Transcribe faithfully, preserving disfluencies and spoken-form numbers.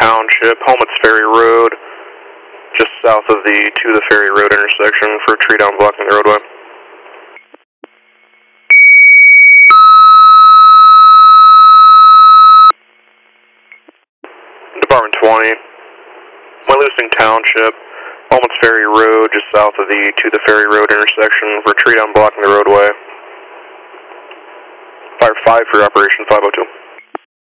Township, Helmets Ferry Road, just south of the to the Ferry Road intersection for a tree down blocking the roadway. Department twenty, Wyalusing Township, Helmets Ferry Road, just south of the to the Ferry Road intersection for a tree down blocking the roadway. Fire five for your operation five oh two.